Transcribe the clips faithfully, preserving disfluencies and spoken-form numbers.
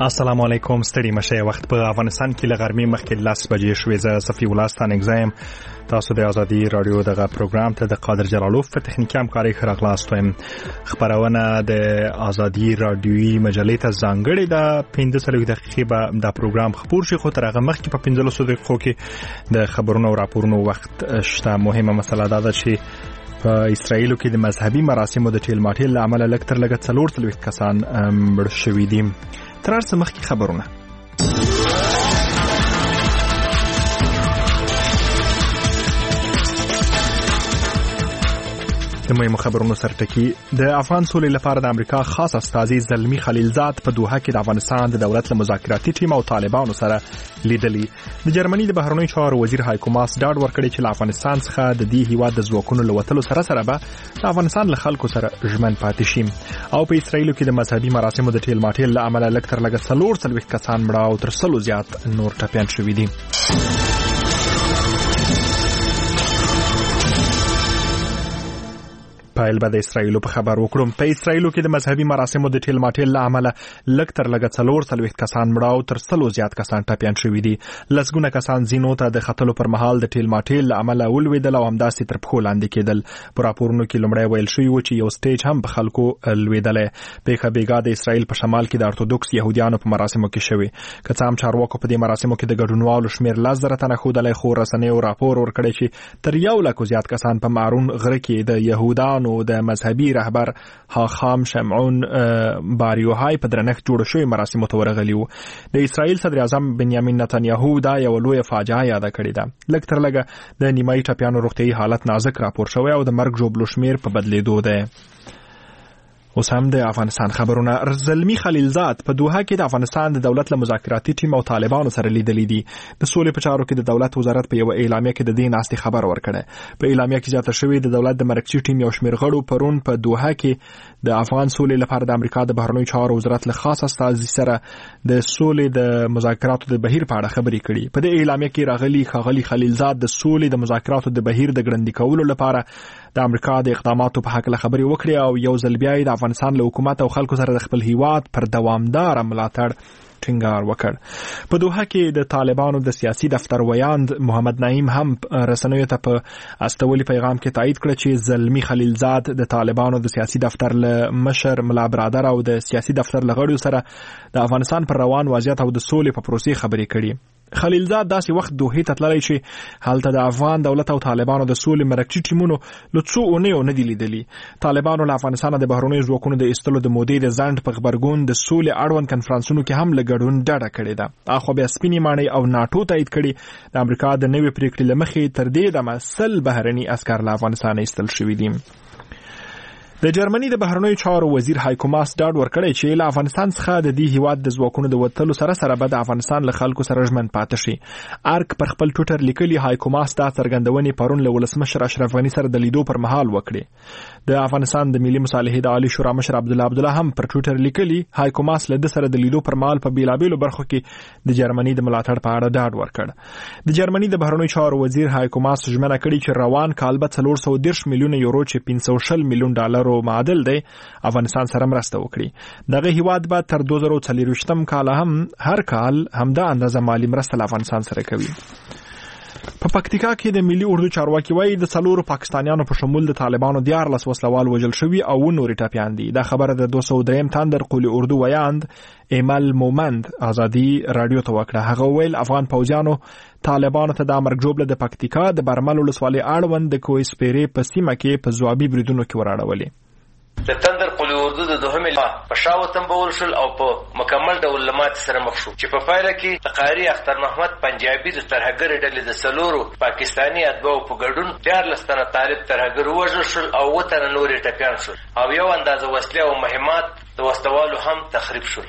السلام علیکم. ستړي مشه. وخت په افغانستان کې لغرمې مخکې لس بجې شوې. زه صفي ولستان اگزایم. تاسو د ازادي رادیو دغه پروګرام ته د قادر جلالوف په تخنیکي همکاري سره خلاص ویم. خبرونه د ازادي رادیوي مجلې ته ځانګړې د پنځه څلوېښت دقیقې به دا پروګرام خپور شي، خو تر هغه مخکې په پنځلسو دقیقو کې د خبرونو او راپورونو وخت شته. مهمه مسله دا ده چې په اسرائیل کې د مذهبي مراسمو د ټیل ماټیل له امله لږ تر لږه څلور څلوېښت کسان مړه شوي دي. تر هر څه مخکې خبرونه. د مهمو خبرونو سرټکی. د افغان سولې لپاره د امریکا خاص استازي زلمی خلیلزاد په دوحه کې د افغانستان د دولت له مذاکراتي ټیم او طالبانو سره لیدلي. د جرمني د بهرنیو چارو وزیر هایکو ماس ډاډ ورکړی چې له افغانستان څخه د دې هیواد د ځواکونو له وتلو سره سره به د افغانستان له خلکو سره ژمن پاتې شي. او په اسرائیل کې د مذهبي مراسمو د ټیل ماټیل له امله لږ تر لږه څلور څلوېښت کسان مړه او تر سلو زیات نور ټپیان شوي دي. پایل به د اسرائیل په خبر وکړم. په اسرائیل کې د مذهبي مراسمو د ټیل ماټیل له امله لږ تر لږه څلور څلوېښت کسان مړه او تر سلو زیات کسان ټپیان شوي دي. لسګونه کسان زینو ته د ختلو پر مهال د ټیل ماټیل له امله ولوېدل او همداسې تر پښو لاندې کېدل. په راپورونو کې لومړی ویل شوي و چې یو سټیج هم په خلکو لوېدلی. پیښه بېګا د اسرائیل په شمال کې د ارتودوکس یهودیانو په مراسمو کې شوې. که څه هم چارواکو په دې مراسمو کې د ګډونوالو شمېر لس زره تنه ښودلی، خو رسنیو راپور ورکړی چې تر یو لکو زیات کسان په مارون غره کې د یهودانو د مذهبي رهبر هاخام شمعون باریوهای په درنښت جوړ شوی مراسمو ته ورغلی وو. د اسرائیل صدر اعظم بنیامین نتانیاهو دا یو لویه فاجعه یاده کړې ده. لږ تر لږه د نیمایي ټپیانو روغتیايي حالت نازک راپور شوی او د مرګ ژوبلو شمېر په بدلېدو دی. اوس هم د افغانستان خبرونه. زلمی خلیلزاد په دوحه کې د افغانستان د دولت له مذاکراتي ټیم او طالبانو سره لیدلي دي. د سولې په چارو کې د دولت وزارت په یو اعلامیه کې د دې ناستې خبر ورکړی. په اعلامیه کې زیاته شوې د دولت د مرکزي ټیم یو شمېر غړو پرون په دوحه کې د افغان سولې لپاره د امریکا د بهرنیو چارو وزارت له خاص استازي سره د سولې د مذاکراتو د بهیر په اړه خبرې کړي. په دې اعلامیه کې راغلي ښاغلي خلیلزاد د سولې د مذاکراتو د بهیر د ګړندي کولو لپاره د امریکا د اقداماتو په حق له خبرې وکړي او یو ځل بیا د افغانستان له حکومت او خلکو سره د خپل هیواد پر دوامدار ملاتړ ټینګار وکړ. په دوحه کې د طالبانو د سیاسي دفتر ویاند محمد نعیم هم رسنیو ته په استولي پیغام کې تایید کړ چې زلمی خلیلزاد د طالبانو د سیاسي دفتر له مشر ملا برادر او د سیاسي دفتر له غړو سره د افغانستان پر روان وضعیت او د سولې په پروسې خبرې کړي. خلیلزاد داسې وخت دوحې ته تللی چې هلته د افغان دولت او طالبانو د سولې مرکزي ټیمونو له څو اونیو نه دي لیدلي. طالبانو له افغانستانه د بهرنیو ځواکونو د ایستلو د مودې د ځنډ په غبرګون د سولې اړوند کنفرانسونو کې هم له ګډون ډډه کړې ده. اخو بیا سپینې ماڼۍ او ناټو تایید کړي د امریکا د نوې پریکړې له مخې تر دې دمه سل بهرني عسکر له افغانستانه ایستل شوي دي. د جرمني د بهرنیو چارو وزیر هایکو ماس ډاډ ورکړی چې له افغانستان څخه د دې هیواد د ځواکونو د وتلو سره سره به د افغانستان له خلکو سره ژمن پاتې شي. ارک پر خپل ټویټر لیکلي هایکو ماس دا څرګندونې پرون له ولسمشر اشرف غني سره د لیدو پر مهال وکړي. د افغانستان د ملي مصالحې د عالی شورا مشر عبدالله عبدالله هم پر ټویټر لیکلي هایکو ماس له د سره د لیدو پر مهال په بیلابیلو برخو کې د جرمني د ملاتړ په اړه ډاډ ورکړ. د جرمني د بهرنیو چارو وزیر هایکو ماس ژمنه کړې چې روان کال به څلور سوه دېرش میلیونه یورو چې پنځه سوه شل میلیون ډالرو معادل دی افغانستان سره مرسته وکړي. دغه هیواد به تر دوه زره څلوېښتم کال هم هر کال همدا اندازه مالی مرسته له افغانستان سره کوي. په پکتیکا کې د ملي اردو چارواکي وایي د څلورو پاکستانیانو په شمول د طالبانو دیارلس وسلوال وژل شوي او نورې ټپیان دي. دا خبره د دوه سوه درېیم تندر قول اردو ویاند ایمل مومند ازادي رادیو ته وکړه. هغه ویل افغان پوځیانو طالبانو ته د امرګ جوړه د پکتیکا د برمل ولسوالۍ اړوند د کویسپیرې په سیمه کې په ځوابي بریدونو کې وراړولې. د تندر قلی اردو د دوهمې لوا په شاو تنبول شل او په مکمل ډول لمات سره مخ شو چې په پایله کې د قاری اختر محمد پنجابي د ترهګر ډلې د سلورو پاکستانی اتباعو په ګډون دیارلس تنه طالب ترهګر وژل شول او اووه تنه نورې ټپیان شول او یو اندازه وسلې او مهمات د وسلوالو هم تخریب شول.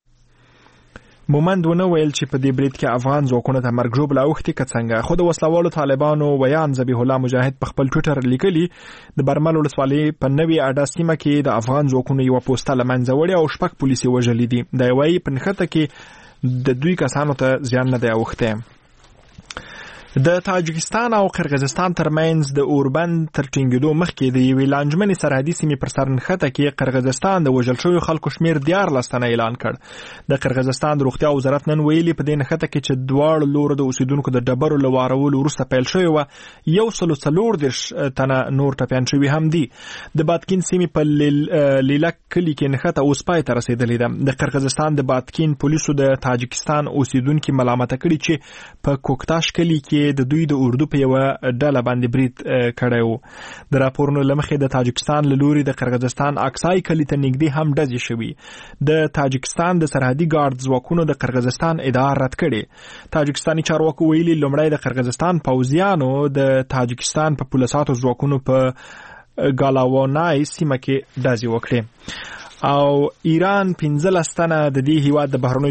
مومند ونه ویل چې په دې برید کې افغان ځواکونو ته مرګ ژوبله اوښتې که څنګه. خو د وسلوالو طالبانو ویان ذبیح الله مجاهد په خپل ټویټر لیکلي د برمل ولسوالۍ په نوې اډه سیمه کې د افغان ځواکونو یوه پوسته له منځه وړې او شپږ پولیس یې وژلي دي. دی وایي په نښته کې د دوی کسانو ته زیان نه دی اوښتی. د تاجکستان او قرغیزستان ترمنځ د اوربند تر ټینګېدو مخکې د یوې لانجمنې سرحدي سیمې پر سر نښته کې قرغیزستان د وژل شویو خلکو شمېر دیارلس تنه اعلان کړ. د قرغیزستان د روغتیا وزارت نن ویلي په دې نښته کې چې دواړو لورو د اوسیدونکو د ډبرو له وارولو وروسته پیل شوې وه یو سلو څلور دېرش تنه نور ټپیان شوي هم دي. د باتکین سیمې په لیلک کلي کې نښته اوس پای ته رسېدلې ده. د قرغیزستان د باتکین پولیسو د تاجکستان اوسیدونکي ملامته کړي چې په کوکتاش کلي کې د دوی د اردو په یو ډله باندې برید کړی و. د راپورونو له مخې د تاجکستان له لوري د قرغیزستان اکسای کلي ته نږدې هم ډزې شوي. د تاجکستان د سرحدي ګارد ځواکونو د قرغیزستان ادعا رد کړې. تاجکستاني چارواکو ویلي لومړی د قرغیزستان پوځیانو د تاجکستان په پولیساتو ځواکونو په ګالاوانای سیمه کې ډزې وکړې. او ایران پنځلس تنه د دې هیواد د بهرنیو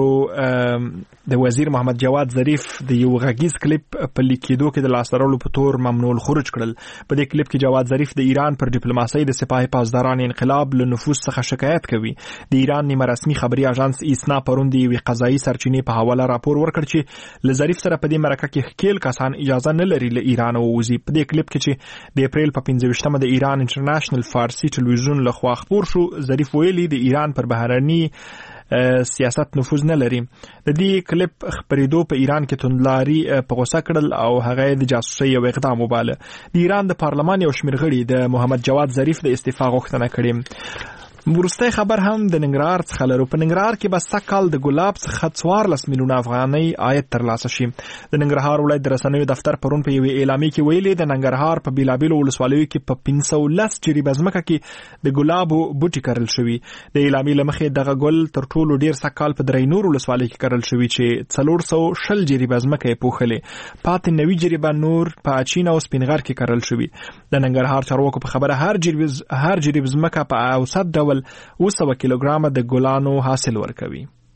چارو د وزیر محمد جواد ظریف د یو غږیز کلیپ په لیکېدو کې د لاسته راوړلو په تور ممنوع الخروج کړل. په دې کلیپ کې جواد ظریف د ایران پر ډیپلوماسۍ د سپاهي پاسداران انقلاب له نفوذ څخه شکایت کوي. د ایران نیمه رسمي خبري اژانس ایسنا پرون د یوې قضایي سرچینې په حواله راپور ورکړ چې له ظریف سره په دې مرکه کې ښکېل کسان اجازه نه لري له ایران ووځي. په دې کلیپ کې چې د اپریل په پنځه ویشتمه د ایران انټرنیشنل فارسي ټلویزیون لخوا خپور شو، ظریف ویلي د ایران پر بهرني سیاست نفوذ نه لري. د دې کلیپ خبرېدو په ایران کې توندلاري په غوسه کړل او هغه د جاسوسۍ یو اقدام وباله. د ایران د پارلمان یو شمېر غړي د محمد جواد ظریف د استعفا غوښتنه کړې. وروستی خبر هم د ننګرهار څخه لرو. په ننګرهار کې به سږکال د ګلاب څخه څوارلس میلیونه افغانۍ عاید ترلاسه شي. د ننګرهار ولایت د رسنیو دفتر پرون په یوې اعلامیې کې ویلي د ننګرهار په بیلابیلو ولسوالیو کې په پنځه سوه لس جریبه ځمکه کې د ګلابو بوټي کرل شوي. د اعلامیې له مخې دغه ګل تر ټولو ډیر سږکال په درینور ولسوالۍ کې کرل شوي چې څلور سوه شل جریبه ځمکه یې پوښلې. پاتې نوي جریبه نور په اچین او سپینغر کې کرل شوي. د ننګرهار چارواکو په خبره هر جریب هر جریب ځمکه په اوسط ډول اوه سوه کیلوګرامه د ګلانو حاصل ورکوي.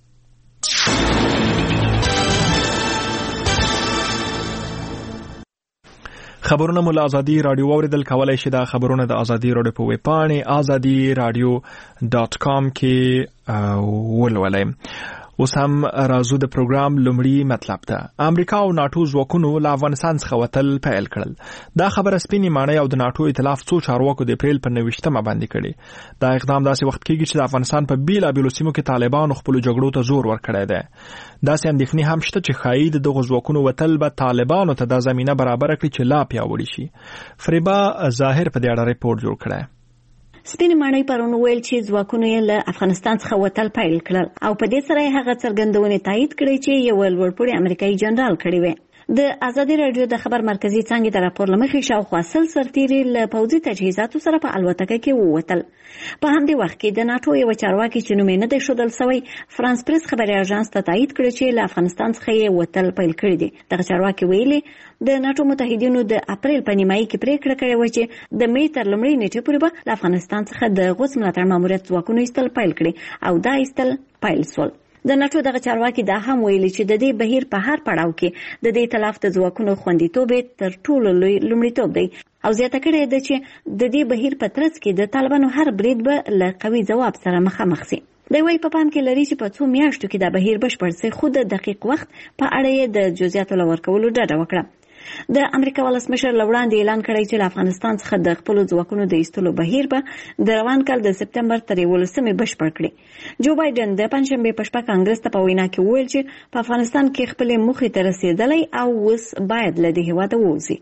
خبرونه مو له ازادي رادیو اوریدل کولای شي. دا خبرونه د ازادي رادیو په ویب پاڼې ازادي رادیو ډاټ کام کې ولولئ. اوس هم راځو د پروګرام لومړی مطلب ده. امریکا او ناتو ځواکونو له افغانستان څخه وتل پیل کړل. دا خبره سپینې ماڼۍ او د ناتو ائتلاف څو چارواکو د اپریل په نویشتمه باندې کړي. دا اقدام داسې وخت کېږي چې د افغانستان په بیلابیلو سیمو کې طالبانو خپلو جګړو ته زور ورکړی دی. داسې اندېښنې هم شته چې ښایي د دغو ځواکونو وتل به طالبانو ته دا زمینه برابره کړي چې لا پیاوړي شي. فریبا ظاهر په دې اړه ریپورټ جوړ کړی. سپینې ماڼۍ پرون ویل چې ځواکونو یې له افغانستان څخه وتل پیل کړل او په دې سره یې هغه څرګندونې تایید کړې چې یو لوړپوړی امریکایي جنرال کړی وي. د ازادي رادیو د خبر مرکزی څنګه د راپور لمخې شاوخوا سل سرتیري له پوځي تجهیزاتو سره په الوتکه کې ووتل. په همدې وخت کې د ناتو یو چارواکي چې نوم یې نه دی ښودل سوی فرانس پریس خبري اژانس ته تایید کړی چې له افغانستان څخه یې وتل پیل کړی دي. دغه چارواکي ویلي د ناتو متحدینو د اپریل په نیمایي کې پریکړه کړې و چې د می تر لومړۍ نیټې پورې به له افغانستان څخه د غوڅ ملاتړ ماموریت ځواکونو ایستل پیل کړي او دا ایستل پیل سول. د ناتو دغه چارواکي دا هم ویلي چې د دې بهیر په هر پړاو کې د دې ائتلاف د ځواکونو خوندیتوب تر ټولو لوی لومړیتوب دی او زیاته کړې ده چې د دې بهیر په ترڅ کې د طالبانو هر برید به له قوي ځواب سره مخامخ شي. د وی په پام کې لري چې په څو میاشتو کې دا بهیر بشپړ شي، خو د دقیق وخت په اړه یې د جزئیاتو لورکولو ډاډه وکړه. د امریکا ولسمشر لوړاندې اعلان کړی چې له افغانستان څخه د خپل ځواکونو د ایستلو بهیر به د روان کال د سپتمبر تر یولسمې بشپړ کړي. جو بایدن د پنځشنبې په شپه کانګرس ته په وینا کې وویل چې په افغانستان کې خپلې موخې ته رسېدلی او اوس باید له دې هېواده ووځي.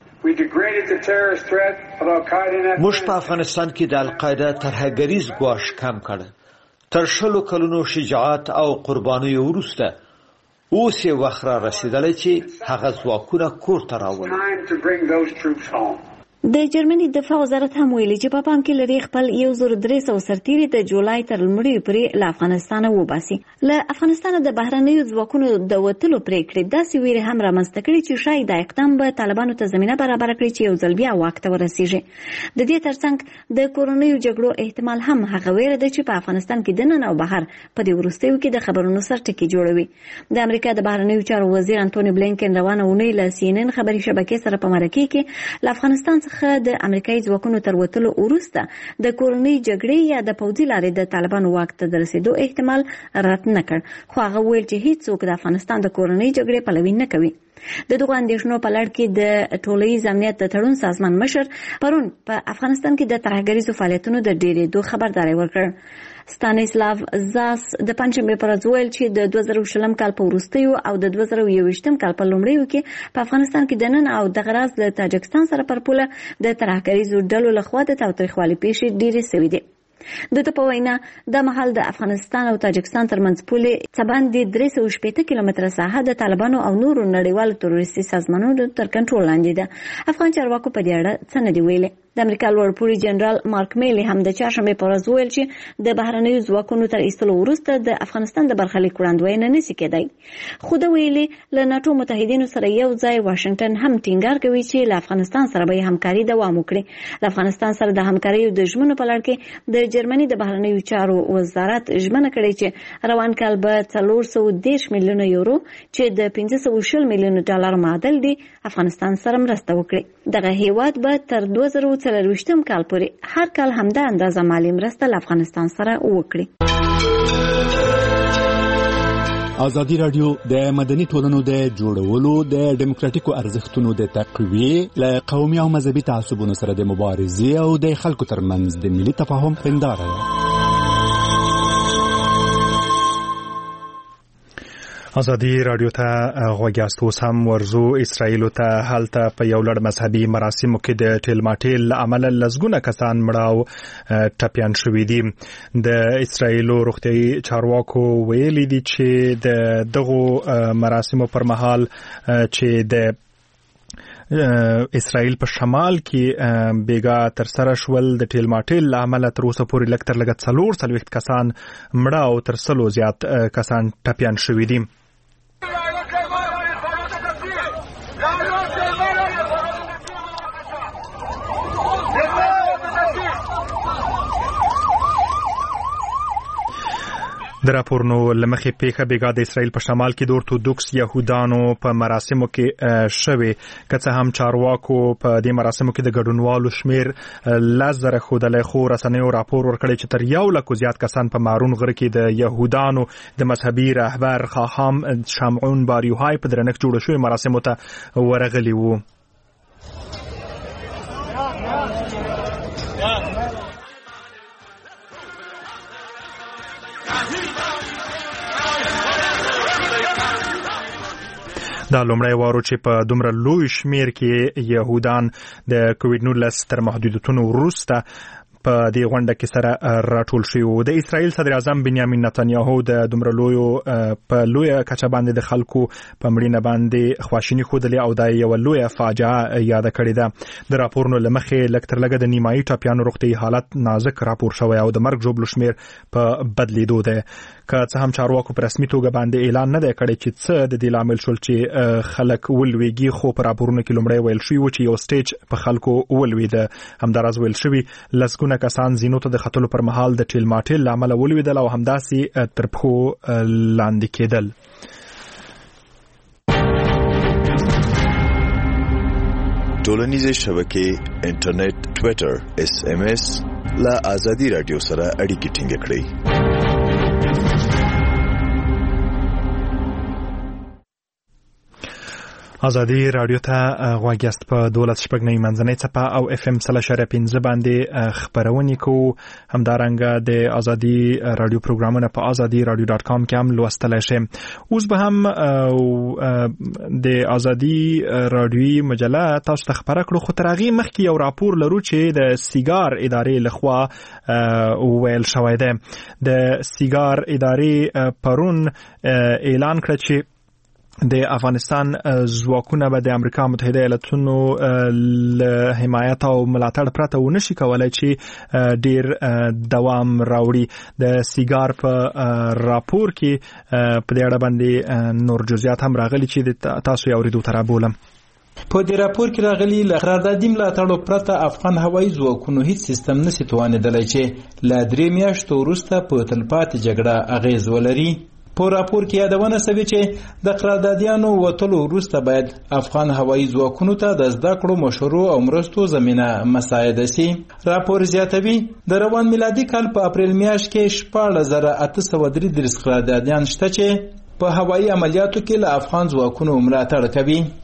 موږ په افغانستان کې د القاعده ترهګریز ګواښ کم کړ. تر شلو کلونو شجاعت او قربانیو وروسته اوس یې وخت را رسېدلی چې هغه ځواکونه کور ته راولي. د جرمني دفاع وزارت هم ویلي چې په پام کې لري خپل یو زر درې سوه سرتیري د جولای تر لومړۍ پورې له افغانستانه وباسي. له افغانستانه د بهرنیو ځواکونو د وتلو پرېکړې داسې ویرې هم رامنځته کړي چې ښایي دا اقدام به طالبانو ته زمینه برابره کړي چې یو ځل بیا واک ته ورسیږي. د دې ترڅنګ د کورنیو جګړو احتمال هم هغه ویره ده چې په افغانستان کې دننه او بهر په دې وروستیو کې د خبرونو سرټکي جوړوي. د امریکا د بهرنیو چارو وزیر انټونی بلینکن روانه اونۍ له سی ان ان خبري شبکې سره په مرکه کې له افغانستان د امریکایي ځواکونو تر وتلو وروسته د کورنۍ جګړې یا د پوځي لارې د طالبانو واک ته د رسېدو احتمال رد نه کړ، خو هغه ویل چې هیڅوک د افغانستان د کورنۍ جګړې پلوي نه کوي. د دغه اندېښنو په لړ کې د ټولنیز امنیت د تړون سازمان مشر پرون په افغانستان کې د ترهګریزو فعالیتونو د ډېرېدو خبرداری ورکړ. ستانیسلاو زاس د پنځمې پر ورځ ویل چې د دوه زره شلم کال په وروستیو او د دوه زره یوویشتم کال په لومړیو کې په افغانستان کې د نن او د غراز د تاجکستان سره پر پوله د ترهګریزو ډلو لخوا د تاوتریخوالي پیښې ډېرې شوې دي. د ته په وینا د محل د افغانستان او تاجکستان ترمنځ پولې څه باندې درې سوه شپېته کیلومتره ساحه د طالبانو او نورو نړیوالو تروریستي سازمانونو تر کنټرول لاندې ده. افغان چارواکو په دې اړه څه نه دي ویلي. د امریکا لوړپوړي جنرال مارک میلی هم د چهارشنبې په ورځ ویل چې د بهرنیو ځواکونو تر ایستلو وروسته د افغانستان د برخلیک وړاندوینه نشي کېدای. خو د ویلي له ناټو متحدینو سره یو ځای واشنگټن هم ټینګار کوي چې له افغانستان سره به همکاري دوام وکړي. له افغانستان سره د همکاریو د ژمنو په لړ کې د جرمني د بهرنیو چارو وزارت ژمنه کړې چې روان کال به څلور سوه دېرش میلیونه یورو چې د پنځه سوه شل میلیونه ډالر معادل دي افغانستان سره مرسته وکړي. دغه هیواد به تر دوه زره څلرویشتم کال پورې هر کال همدا اندازه مالی مرسته له افغانستان سره وکړي. ازادي راډیو د مدني ټولنو د جوړولو د ډیموکراټیکو ارزښتونو د تقویې له قومي او مذهبي تعصبونو سره د مبارزې او د خلکو ترمنځ د ملي تفاهم هنداره ده. ازادي راډیو ته غوږیاست. اوس هم ورزو اسرائیل ته هلته په یو لړ مذهبي مراسمو کې د ټیلماټیل له امله لسګونه کسان مړه او ټپیان شوي دي. د اسرائیل روغتیايي چارواکو ویلي دي چې د دغو مراسمو پر مهال چې د اسرائیل په شمال کې بیګا تر سره شول د ټیلماټیل له امله تر اوسه پورې لږ تر لږه څلور څلوېښت کسان مړه او تر سلو زیات کسان ټپیان شوي دي. د راپورنو لمخې پیښه بیګا د اسرائیل په شمال کې د اورتودوکس یهودانو په مراسمو کې شوې. که څه هم چارواکو په دې مراسمو کې د ګډونوالو شمیر لس زره ښودلی، خو رسنیو راپور ورکړی چې تر یو لکو زیات کسان په مارون غره کې د یهودانو د مذهبي رهبر خاخام شمعون باریوهای په درنښت جوړ شوي مراسمو ته ورغلي وو. دا لومړی وارو چې په دومره لوی شمیر کې یهودان د کووډ نولس تر محدودیتونو وروسته په دې غونډه کې سره راټول شوي وو. د اسرائیل صدر اعظم بنیامین نتانیاهو د دومره لویو په لویه کچه باندې د خلکو په مړینه باندې خواشیني ښودلې او دا یوه لویه فاجعه یاده کړې ده. د راپورنو له مخې لږ تر لږه د نیمایي ټپیانو روغتیايي حالت نازک راپور شوی او د مرګ ژوبلو شمیر په بدلیدو دی. که څه هم چارواکو په رسمي توګه باندې اعلان نه دی کړی چې څه د دې لامل شول چې خلک ولویږي، خو په راپورونو کې لومړی ویل شوي و چې یو سټیج په خلکو ولویده. همداراز ویل شوي لسګونه کسان زینو ته د ختلو پر مهال د ټیلماټیل له امله ولویدل او همداسې تر پښو لاندې کېدل. ټولنیزې شبکې، انټرنیټ، ټویټر، اس ام اس له ازادي راډیو سره اړیکې ټینګ کړئ. ازادي راډیو ته غوږیاست. په دولس شپږ نوي منځنۍ څپه او اف ام سل اشاریه پنځه باندې خپرونې کوو. همدارنګه د ازادي راډیو پروګرامونه په ازادي راډیو ډاټ کام کې هم لوستلی شئ. اوس به هم د ازادي راډیوي مجله تاسو ته خپره کړو، خو تر هغې مخکې یو راپور لرو چې د سیګار ادارې لخوا ویل شوی دی. د سیګار ادارې پرون اعلان کړه چې د افغانستان ځواکونه به د امریکا متحده ایالاتونو له حمایت او ملاتړ پرته ونشي کولای چې ډیر دوام راوړي. د سیګار په راپور کې په دې اړه باندې نور جزئیات هم راغلي چې تاسو یې اورېدو ته رابولم. په دې راپور کې راغلي له قراردادي ملاتړو پرته افغان هوایي ځواکونو هیڅ سیستم نشي توانېدلی چې له درې میاشتو وروسته په تلپاتې جګړه اغیز ولري. په راپور کې یادونه شوې چې د قراردادیانو وتلو وروسته باید افغان هوایي ځواکونو ته د زده کړو مشورو او مرستو زمینه مساعده شي. راپور زیاتوي د روان میلادي کال په اپریل میاشت کې شپاړس زره اته سوه درې دېرش قراردادیان شته چې په هوایي عملیاتو کې له افغان ځواکونو ملاتړ کوي.